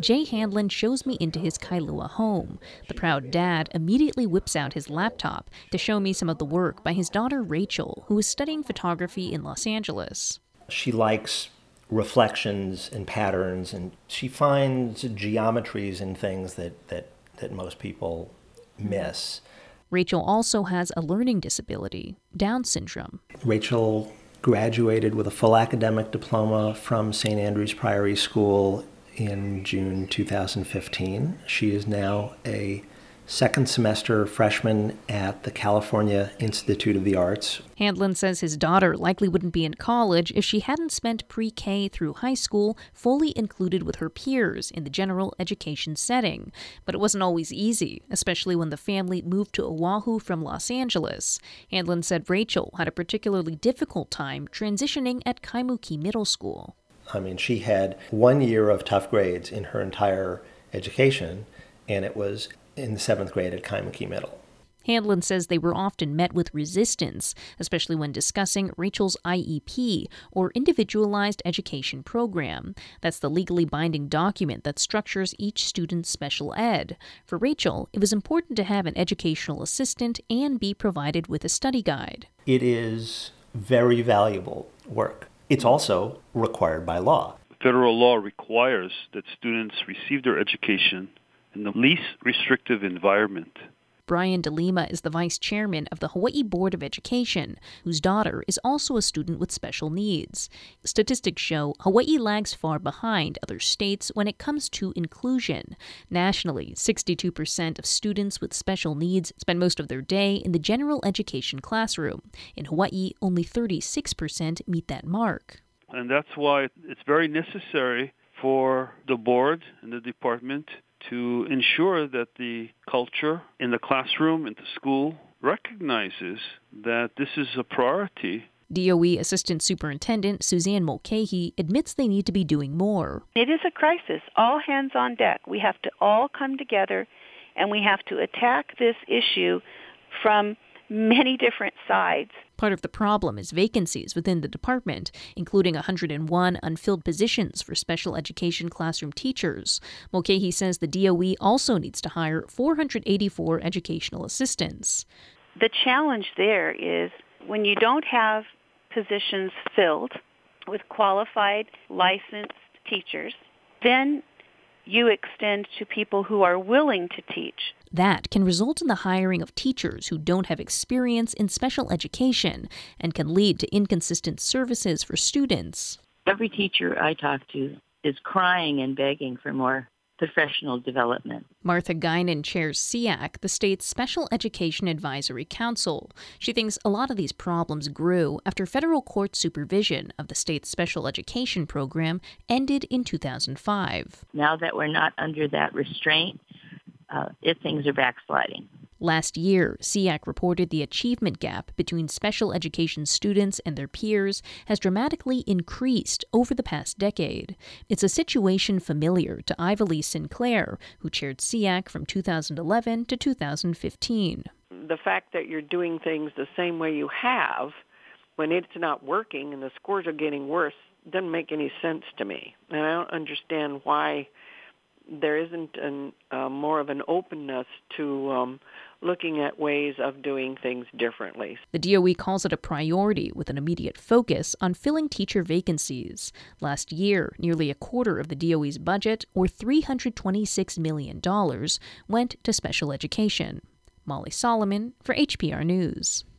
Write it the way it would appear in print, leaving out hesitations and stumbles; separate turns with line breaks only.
Jay Handlin shows me into his Kailua home. The proud dad immediately whips out his laptop to show me some of the work by his daughter Rachel, who is studying photography in Los Angeles.
She likes reflections and patterns, and she finds geometries and things that most people miss.
Rachel also has a learning disability, Down syndrome.
Rachel graduated with a full academic diploma from St. Andrew's Priory School in June 2015. She is now a second semester freshman at the California Institute of the Arts.
Handlin says his daughter likely wouldn't be in college if she hadn't spent pre-K through high school fully included with her peers in the general education setting. But it wasn't always easy, especially when the family moved to Oahu from Los Angeles. Handlin said Rachel had a particularly difficult time transitioning at Kaimuki Middle School.
I mean, she had 1 year of tough grades in her entire education, and it was in the 7th grade at Kaimuki Middle.
Handlin says they were often met with resistance, especially when discussing Rachel's IEP, or Individualized Education Program. That's the legally binding document that structures each student's special ed. For Rachel, it was important to have an educational assistant and be provided with a study guide.
It is very valuable work. It's also required by law.
Federal law requires that students receive their education in the least restrictive environment.
Brian DeLima is the vice chairman of the Hawaii Board of Education, whose daughter is also a student with special needs. Statistics show Hawaii lags far behind other states when it comes to inclusion. Nationally, 62% of students with special needs spend most of their day in the general education classroom. In Hawaii, only 36% meet that mark.
And that's why it's very necessary for the board and the department to ensure that the culture in the classroom, in the school, recognizes that this is a priority.
DOE Assistant Superintendent Suzanne Mulcahy admits they need to be doing more.
It is a crisis. All hands on deck. We have to all come together, and we have to attack this issue from many different sides.
Part of the problem is vacancies within the department, including 101 unfilled positions for special education classroom teachers. Mulcahy says the DOE also needs to hire 484 educational assistants.
The challenge there is when you don't have positions filled with qualified, licensed teachers, then you extend to people who are willing to teach.
That can result in the hiring of teachers who don't have experience in special education and can lead to inconsistent services for students.
Every teacher I talk to is crying and begging for more professional development.
Martha Guinan chairs SEAC, the state's Special Education Advisory Council. She thinks a lot of these problems grew after federal court supervision of the state's special education program ended in 2005.
Now that we're not under that restraint, things are backsliding.
Last year, SEAC reported the achievement gap between special education students and their peers has dramatically increased over the past decade. It's a situation familiar to Iva-Lee Sinclair, who chaired SEAC from 2011 to 2015.
The fact that you're doing things the same way you have when it's not working and the scores are getting worse doesn't make any sense to me. And I don't understand why there isn't more of an openness to looking at ways of doing things differently.
The DOE calls it a priority with an immediate focus on filling teacher vacancies. Last year, nearly a quarter of the DOE's budget, or $326 million, went to special education. Molly Solomon for HPR News.